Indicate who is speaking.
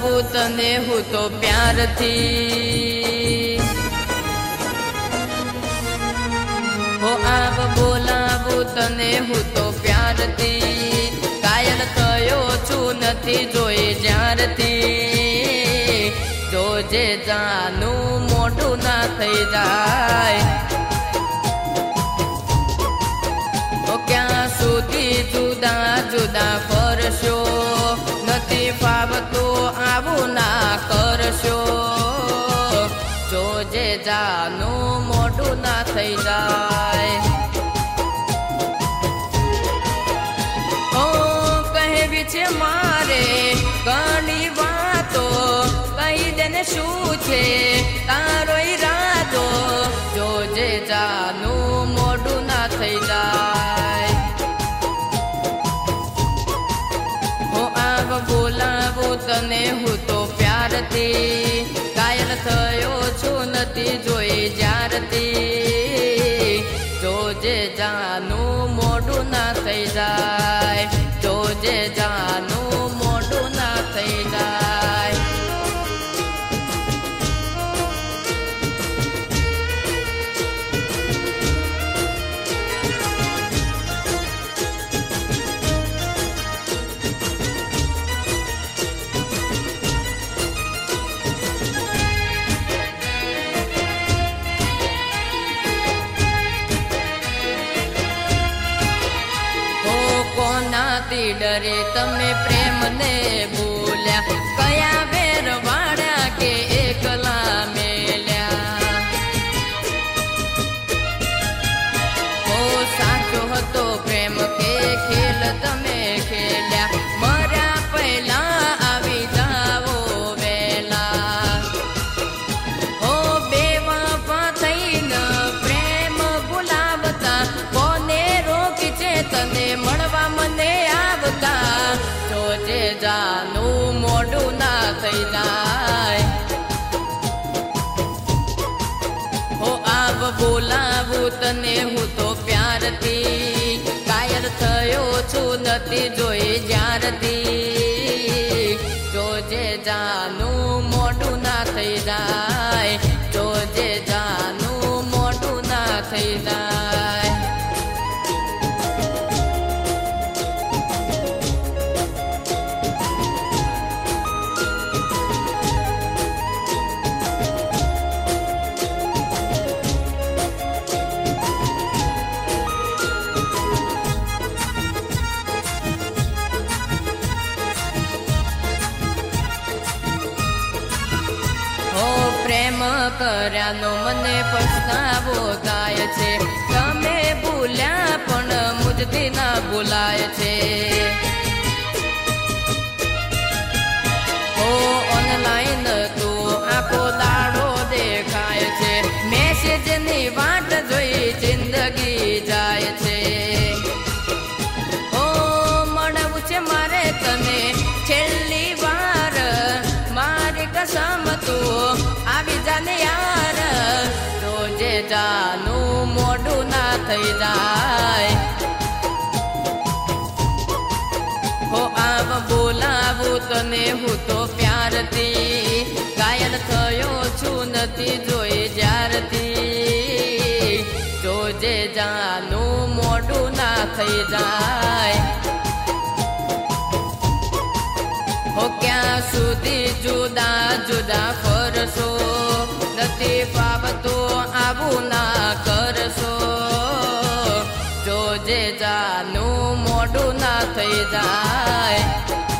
Speaker 1: બોલાવું તને હું તો પ્યારથી હો આવ બોલાવું તને હું તો પ્યારથી કાયલ થયો છું નથી જોઈ જ્યારથી જોજે જાનું મોઢું ના થઈ જાય ક્યાં સુધી જુદા જુદા ફરશો નથી ફાવતો આવું ના કરશો જોજે જાનું મોઢું ના થઈ જાય ઓ કહેવી છે મારે ઘણી વાતો કહી દેને શું છે તારો ઈરાદો જોજે જાનું મોઢું ના થઈ જાય બોલાવું તને હું તો પ્યારથી કાયલ થયો છું નથી જોઈ જ્યારથી જોજે જાનું મોઢું ના થઈ જાય જોજે જાનું મોઢું ના થઈ જાય डरे तमे प्रेम ने बोल्या कया वेर वाड़ा के एकला मेल्या ओ साचो हतो प्रेम के खेल तमे खेल्या मर्या पहला आवी जावो वेला ओ बेवफा थईने प्रेम बुलावता कोने रोकी छे तने मळवा मने જોજે જાનું મોઢું ના થઈ જાય હો આવ બોલાવું તને હું તો પ્યારથી કાયલ થયો છું નથી જોઈ જ્યારથી જોજે જાનું મોઢું ના થઈ જાય જોજે જાનું મોઢું ના થઈ જાય પ્રેમ કર્યાનો મને પછતાવો થાય છે તમે ભૂલ્યા પણ મુજથી ના ભૂલાય છે ઓ ઓનલાઈન તો આખો દાડો દેખાય છે મેસેજની વાટ જોઈ જિંદગી જાય છે ઓ મળવું છે મારે તને છેલ્લી વાર મારી કસમ તું આવી જાને યાર જોજે જાનું મોઢું ના થઈ જાય હો આવ બોલાવું તને હું તો પ્યારથી કાયલ થયો છું નથી જોઈ જ્યારથી જોજે જાનું મોઢું ના થઈ જાય हो क्या सुधी जुदा जुदा फरसो नथी फावतो आवू ना करसो जोजे जानु मोढुं ना थई जाय